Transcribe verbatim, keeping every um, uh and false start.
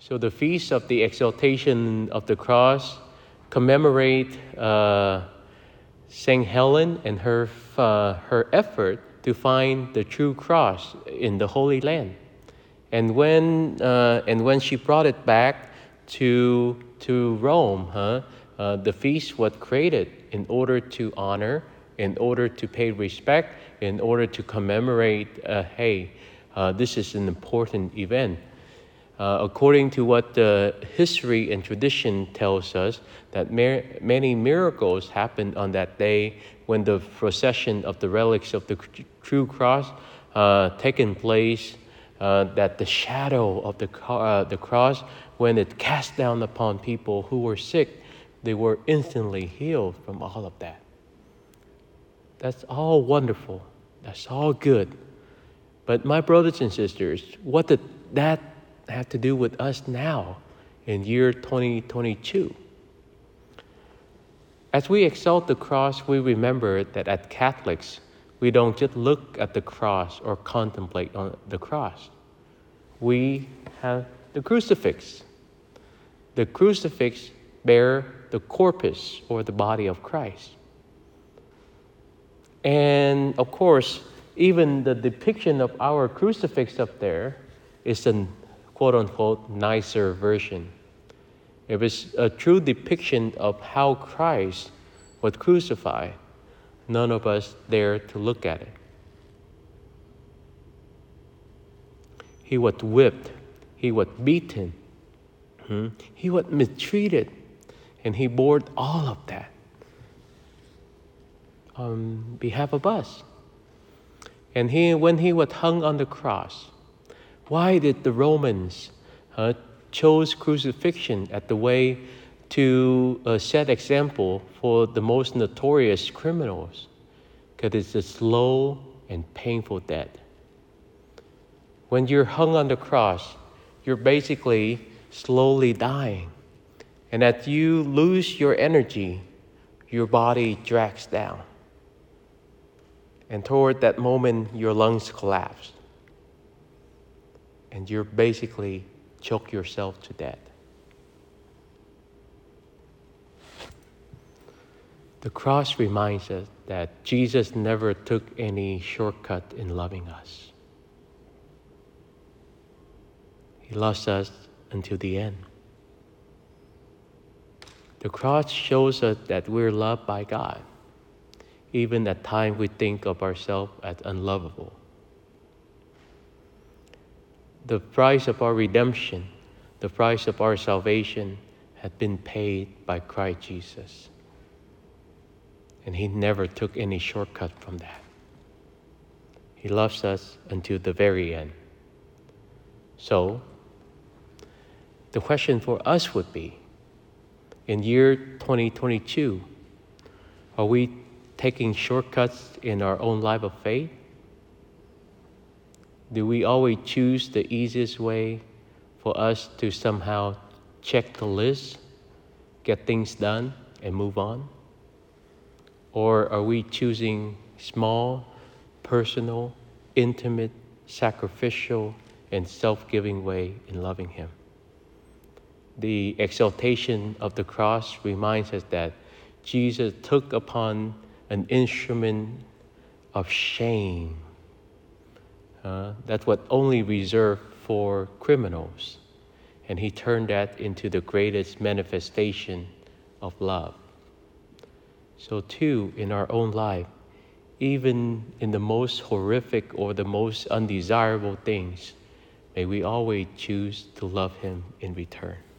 So the Feast of the Exaltation of the Cross commemorate uh, Saint Helen and her, uh, her effort to find the true cross in the Holy Land. And when, uh, and when she brought it back to, to Rome, huh, uh, the feast was created in order to honor, in order to pay respect, in order to commemorate, uh, hey, uh, this is an important event. Uh, according to what the history and tradition tells us, that mer- many miracles happened on that day when the procession of the relics of the true cross uh, taken place, uh, that the shadow of the, uh, the cross, when it cast down upon people who were sick, they were instantly healed from all of that. That's all wonderful. That's all good. But my brothers and sisters, what did that have to do with us now in year twenty twenty-two? As we exalt the cross, we remember that as Catholics, we don't just look at the cross or contemplate on the cross. We have the crucifix. The crucifix bear the corpus or the body of Christ. And of course, even the depiction of our crucifix up there is a quote-unquote nicer version. It was a true depiction of how Christ was crucified. None of us dare to look at it. He was whipped. He was beaten. Hmm? He was mistreated. And he bore all of that on behalf of us. And he, when he was hung on the cross, why did the Romans uh, chose crucifixion as the way to uh, set example for the most notorious criminals? Because it's a slow and painful death. When you're hung on the cross, you're basically slowly dying. And as you lose your energy, your body drags down. And toward that moment, your lungs collapse. And you're basically choke yourself to death. The cross reminds us that Jesus never took any shortcut in loving us. He loves us until the end. The cross shows us that we're loved by God, even at times we think of ourselves as unlovable. The price of our redemption, the price of our salvation, had been paid by Christ Jesus. And he never took any shortcut from that. He loves us until the very end. So, the question for us would be, in year twenty twenty-two, are we taking shortcuts in our own life of faith? Do we always choose the easiest way for us to somehow check the list, get things done, and move on? Or are we choosing small, personal, intimate, sacrificial, and self-giving way in loving him? The exaltation of the cross reminds us that Jesus took upon an instrument of shame. Uh, that's what only reserved for criminals. And he turned that into the greatest manifestation of love. So too, in our own life, even in the most horrific or the most undesirable things, may we always choose to love him in return.